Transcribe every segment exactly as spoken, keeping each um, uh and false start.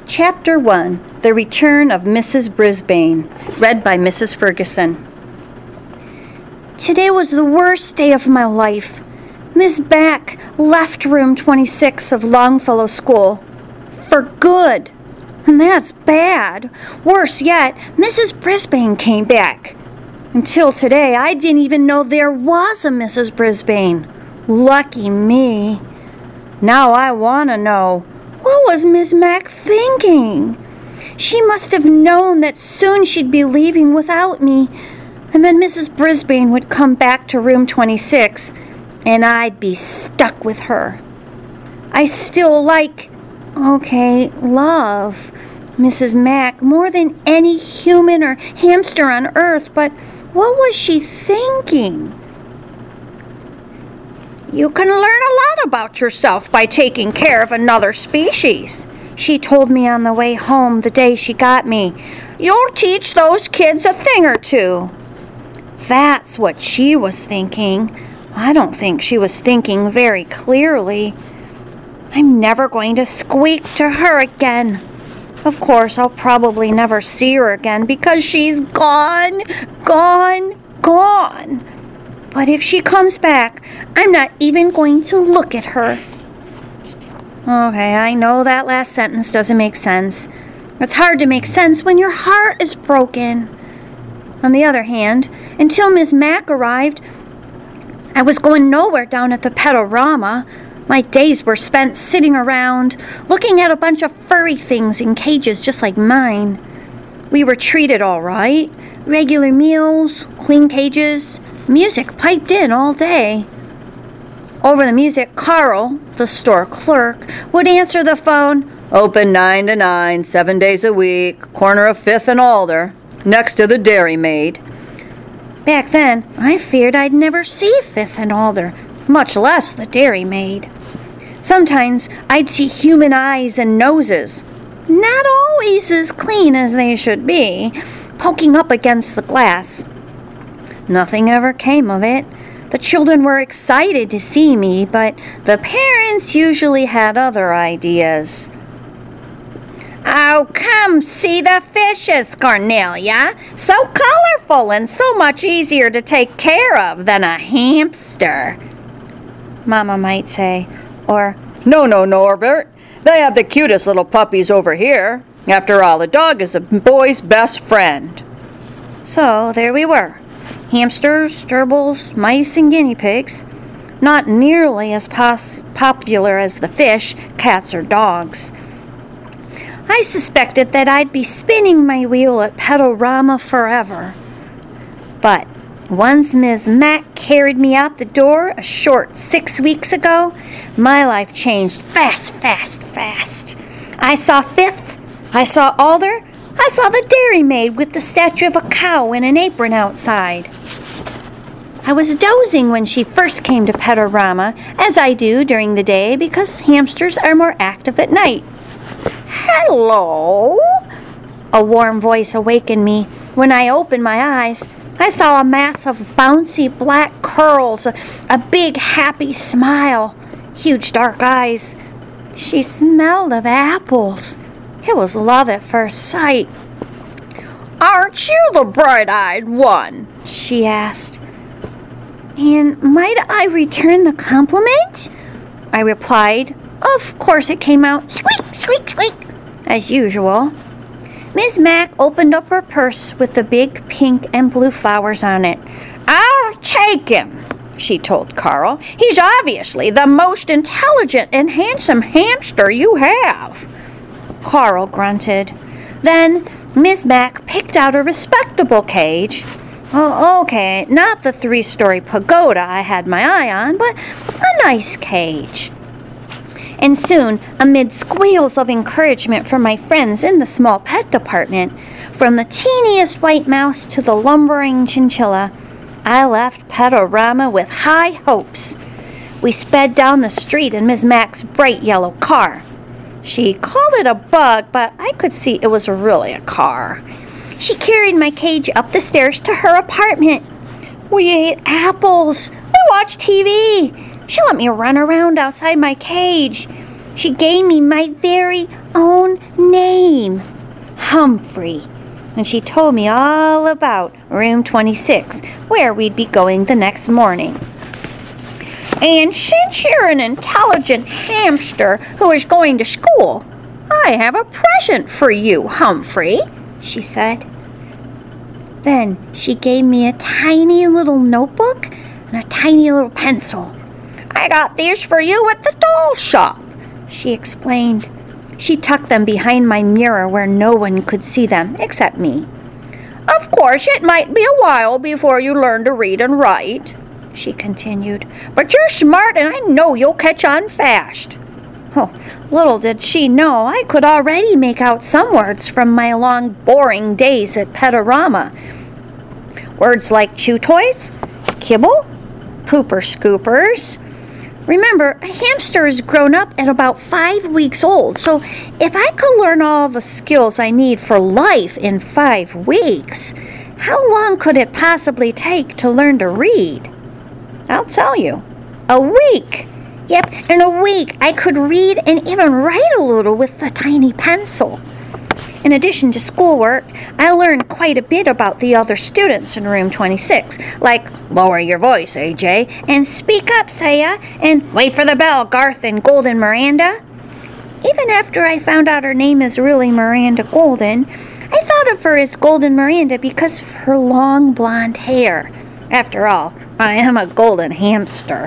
Chapter one. The Return of Missus Brisbane. Read by Missus Ferguson. Today was the worst day of my life. Miss Mack left room twenty-six of Longfellow School. For good. And that's bad. Worse yet, Missus Brisbane came back. Until today, I didn't even know there was a Missus Brisbane. Lucky me. Now I want to know, what was Miss Mack thinking? She must have known that soon she'd be leaving without me, and then Missus Brisbane would come back to room twenty-six, and I'd be stuck with her. I still like, okay, love Missus Mack more than any human or hamster on earth, but what was she thinking? You can learn a lot about yourself by taking care of another species, she told me on the way home the day she got me. You'll teach those kids a thing or two. That's what she was thinking. I don't think she was thinking very clearly. I'm never going to squeak to her again. Of course, I'll probably never see her again because she's gone, gone, gone. But if she comes back, I'm not even going to look at her. Okay, I know that last sentence doesn't make sense. It's hard to make sense when your heart is broken. On the other hand, until Miss Mack arrived, I was going nowhere down at the Pedorama. My days were spent sitting around, looking at a bunch of furry things in cages just like mine. We were treated all right. Regular meals, clean cages, music piped in all day. Over the music, Carl, the store clerk, would answer the phone. Open nine to nine, seven days a week, corner of Fifth and Alder, next to the Dairy Maid. Back then, I feared I'd never see Fifth and Alder, much less the Dairy Maid. Sometimes I'd see human eyes and noses, not always as clean as they should be, poking up against the glass. Nothing ever came of it. The children were excited to see me, but the parents usually had other ideas. Oh, come see the fishes, Cornelia. So colorful and so much easier to take care of than a hamster, Mama might say. Or, no, no, Norbert. They have the cutest little puppies over here. After all, a dog is a boy's best friend. So there we were. Hamsters, gerbils, mice, and guinea pigs. Not nearly as pos- popular as the fish, cats, or dogs. I suspected that I'd be spinning my wheel at Pedorama forever. But once Miss Mack carried me out the door a short six weeks ago, my life changed fast, fast, fast. I saw Fifth, I saw Alder, I saw the Dairy Maid with the statue of a cow in an apron outside. I was dozing when she first came to Pedorama, as I do during the day because hamsters are more active at night. Hello? A warm voice awakened me. When I opened my eyes, I saw a mass of bouncy black curls, a, a big happy smile, huge dark eyes. She smelled of apples. It was love at first sight. Aren't you the bright-eyed one? She asked. And might I return the compliment? I replied. Of course it came out squeak, squeak, squeak, as usual. Miss Mack opened up her purse with the big pink and blue flowers on it. I'll take him, she told Carl. He's obviously the most intelligent and handsome hamster you have. Carl grunted. Then Miss Mack picked out a respectable cage. Oh, okay, not the three-story pagoda I had my eye on, but a nice cage. And soon, amid squeals of encouragement from my friends in the small pet department, from the teeniest white mouse to the lumbering chinchilla, I left Pedorama with high hopes. We sped down the street in Miss Mack's bright yellow car. She called it a bug, but I could see it was really a car. She carried my cage up the stairs to her apartment. We ate apples. We watched T V. She let me run around outside my cage. She gave me my very own name, Humphrey. And she told me all about room twenty-six, where we'd be going the next morning. And since you're an intelligent hamster who is going to school, I have a present for you, Humphrey, she said. Then she gave me a tiny little notebook and a tiny little pencil. I got these for you at the doll shop, she explained. She tucked them behind my mirror where no one could see them except me. Of course, it might be a while before you learn to read and write, she continued, but you're smart and I know you'll catch on fast. Oh, little did she know I could already make out some words from my long, boring days at Petarama. Words like chew toys, kibble, pooper scoopers. Remember, a hamster is grown up at about five weeks old, so if I could learn all the skills I need for life in five weeks, how long could it possibly take to learn to read? I'll tell you. A week! Yep, in a week I could read and even write a little with a tiny pencil. In addition to schoolwork, I learned quite a bit about the other students in room twenty-six, like lower your voice, A J, and speak up, Saya, and wait for the bell, Garth and Golden Miranda. Even after I found out her name is really Miranda Golden, I thought of her as Golden Miranda because of her long blonde hair. After all, I am a golden hamster.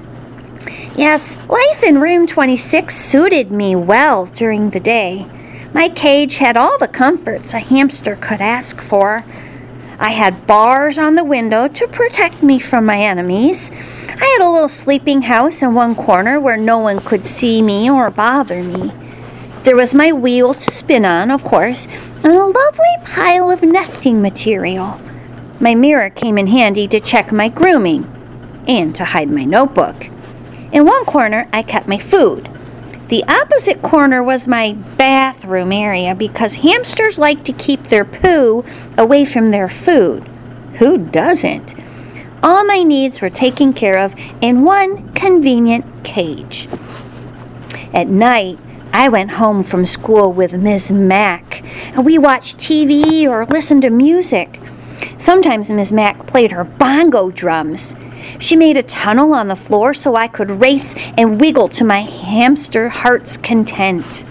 Yes, life in room twenty-six suited me well during the day. My cage had all the comforts a hamster could ask for. I had bars on the window to protect me from my enemies. I had a little sleeping house in one corner where no one could see me or bother me. There was my wheel to spin on, of course, and a lovely pile of nesting material. My mirror came in handy to check my grooming and to hide my notebook. In one corner, I kept my food. The opposite corner was my bathroom area because hamsters like to keep their poo away from their food. Who doesn't? All my needs were taken care of in one convenient cage. At night, I went home from school with Miss Mack, and we watched T V or listened to music. Sometimes Miss Mack played her bongo drums. She made a tunnel on the floor so I could race and wiggle to my hamster heart's content.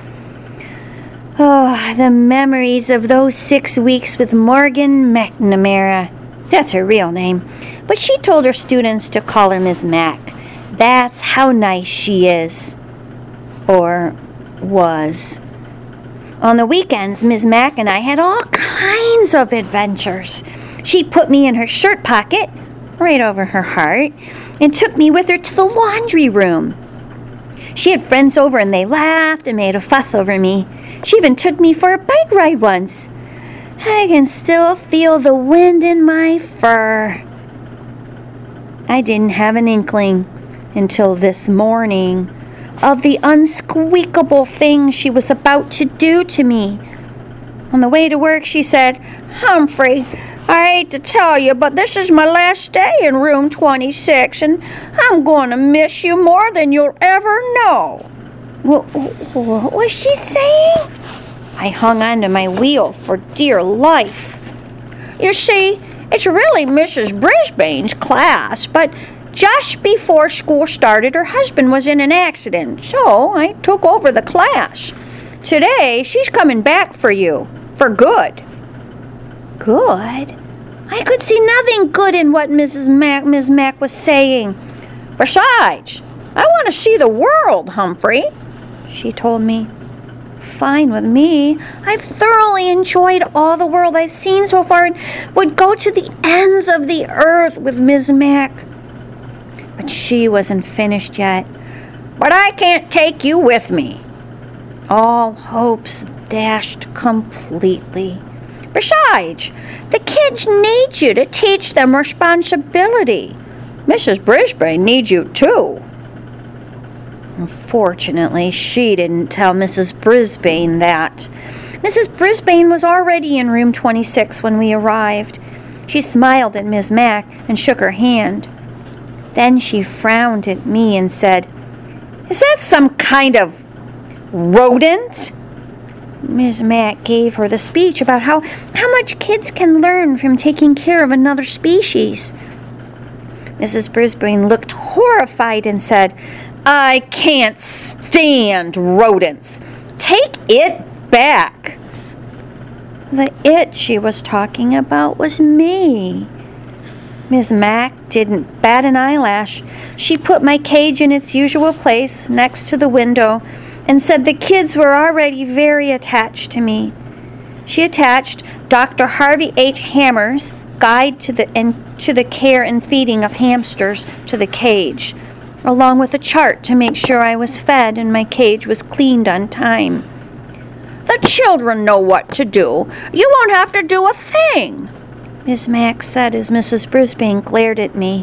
Oh, the memories of those six weeks with Morgan McNamara. That's her real name, but she told her students to call her Miss Mack. That's how nice she is. Or was. On the weekends, Miss Mack and I had all kinds of adventures. She put me in her shirt pocket, right over her heart, and took me with her to the laundry room. She had friends over and they laughed and made a fuss over me. She even took me for a bike ride once. I can still feel the wind in my fur. I didn't have an inkling until this morning of the unsqueakable thing she was about to do to me. On the way to work, she said, "Humphrey, I hate to tell you, but this is my last day in room twenty-six, and I'm going to miss you more than you'll ever know." What, what was she saying? I hung onto my wheel for dear life. You see, it's really Missus Brisbane's class, but just before school started, her husband was in an accident, so I took over the class. Today, she's coming back for you, for good. Good? I could see nothing good in what Missus Mack, Miss Mack was saying. Besides, I want to see the world, Humphrey, she told me. Fine with me. I've thoroughly enjoyed all the world I've seen so far and would go to the ends of the earth with Miss Mack. But she wasn't finished yet. But I can't take you with me. All hopes dashed completely. Besides, the kids need you to teach them responsibility. Missus Brisbane needs you too. Unfortunately, she didn't tell Missus Brisbane that. Missus Brisbane was already in room twenty-six when we arrived. She smiled at Miss Mack and shook her hand. Then she frowned at me and said, "Is that some kind of rodent? Miss Mack gave her the speech about how, how much kids can learn from taking care of another species. Missus Brisbane looked horrified and said, I can't stand rodents. Take it back. The it she was talking about was me. Miss Mack didn't bat an eyelash. She put my cage in its usual place next to the window and said the kids were already very attached to me. She attached Doctor Harvey H. Hammer's Guide to the, and, to the Care and Feeding of Hamsters to the cage, along with a chart to make sure I was fed and my cage was cleaned on time. The children know what to do. You won't have to do a thing, Miss Mack said as Missus Brisbane glared at me.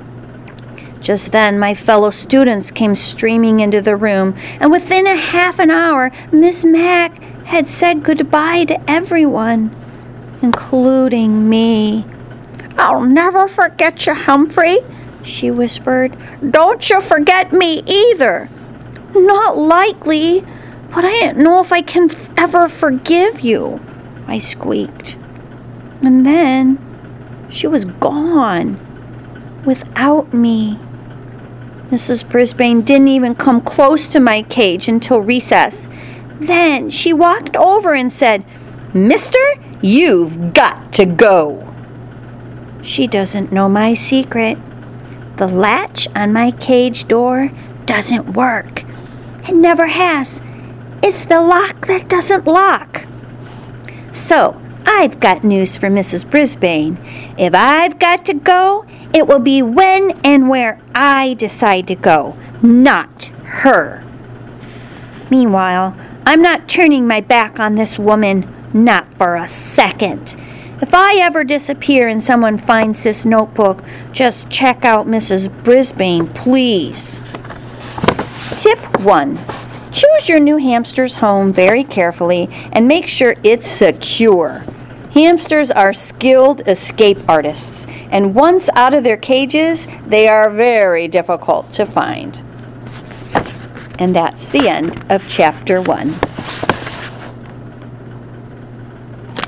Just then, my fellow students came streaming into the room, and within a half an hour, Miss Mack had said goodbye to everyone, including me. I'll never forget you, Humphrey, she whispered. Don't you forget me either. Not likely, but I don't know if I can f- ever forgive you, I squeaked. And then she was gone, without me. Missus Brisbane didn't even come close to my cage until recess. Then she walked over and said, Mister, you've got to go. She doesn't know my secret. The latch on my cage door doesn't work. It never has. It's the lock that doesn't lock. So, I've got news for Missus Brisbane. If I've got to go, it will be when and where I decide to go, not her. Meanwhile, I'm not turning my back on this woman, not for a second. If I ever disappear and someone finds this notebook, just check out Missus Brisbane, please. Tip one. Choose your new hamster's home very carefully and make sure it's secure. Hamsters are skilled escape artists, and once out of their cages, they are very difficult to find. And that's the end of chapter one.